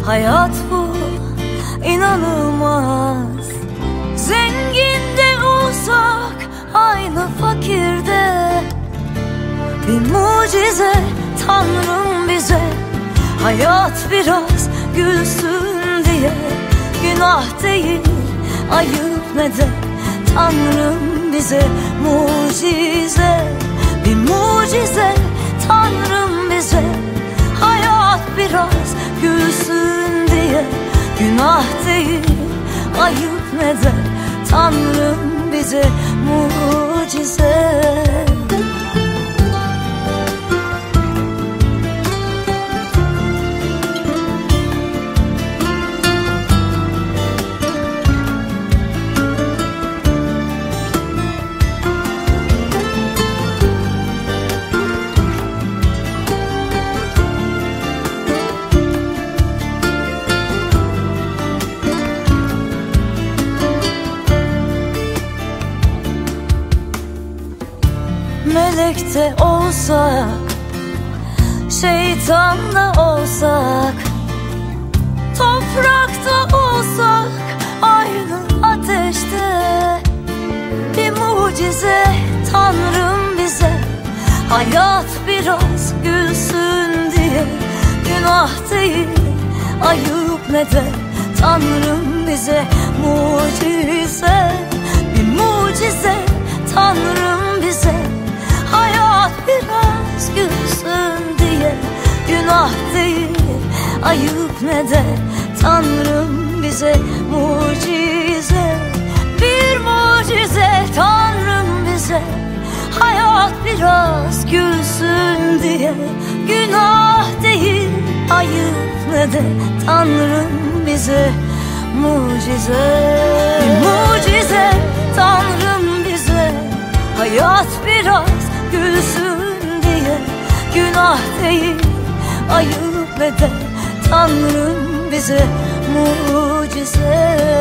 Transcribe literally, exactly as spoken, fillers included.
Hayat bu inanılmaz. Zenginde uzak, aynı fakirde. Bir mucize Tanrım bize, hayat biraz gülsün diye. Günah değil, ayıp ne de, Tanrım bize mucize. Bir mucize Tanrım bize, hayat biraz gülsün diye. Günah değil, ayıp ne de, Tanrım bize mucize. Melek de olsak, şeytan da olsak, toprakta olsak, aynı ateşte. Bir mucize Tanrım bize, hayat biraz gülsün diye. Günah değil, ayıp ne de, Tanrım bize mucize. Bir mucize Tanrım bize, hayat biraz gülsün diye. Günah değil, ayıp ne de, Tanrım bize mucize. Bir mucize Tanrım bize, hayat biraz gülsün diye. Günah değil, ayıp ne de, Tanrım bize mucize. Bir mucize Tanrım bize, hayat biraz gülsün diye. Günah değil, ayıp ne de, Tanrım bize mucize.